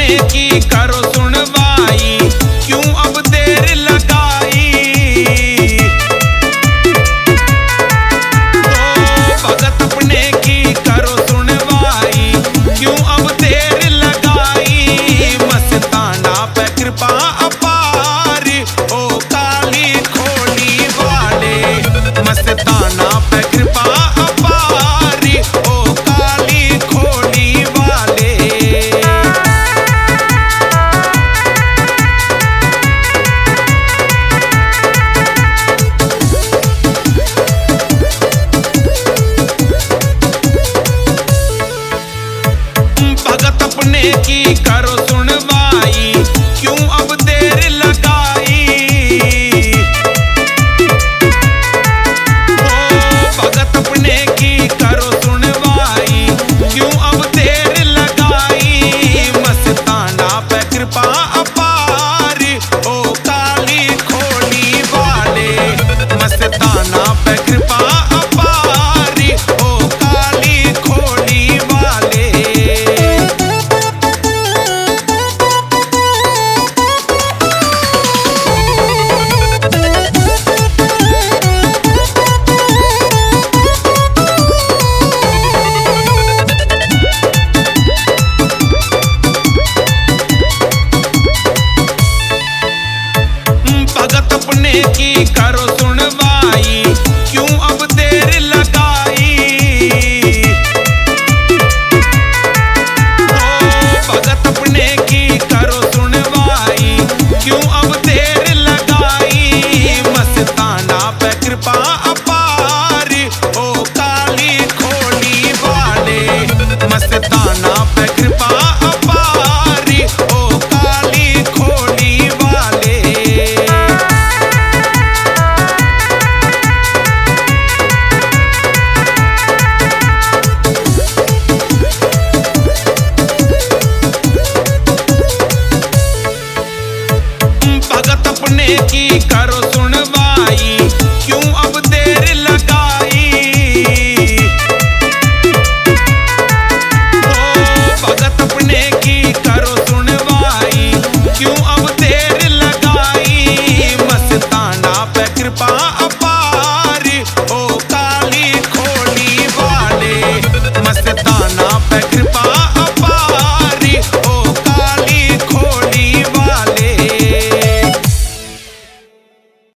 की करो सुनवाई, क्यों अब देर लगाई। तो भगत अपने की करो सुनवाई, क्यों अब देर लगाई। मस्ताना पे कृपा अपार, ओ काली खोली वाले। मस्ताना पे कृपा अपार, ओ काली खोली वाले। भगत अपने की करो सुनवाई, क्यों अब देर लगाई। ओ भगत अपने की करो सुनवाई, क्यों अब देर लगाई। मस्ताना पे कृपा अपार, ओ काली खोली वाले। मस्ताना पे कृपा अपार, ओ काली खोली वाले। भगत अपने की करो सुनवाई, क्यों अब देर लगाई। ओ भगत अपने की करो सुनवाई, क्यों अब देर लगाई। मस्ताना पे कृपा अपार, ओ काली खोली वाले। मस्ताना पे कृपा अपार, ओ काली खोली वाले। भगत अपने की करो सुनवाई, क्यों अब देर लगाई। ओ भगत अपने की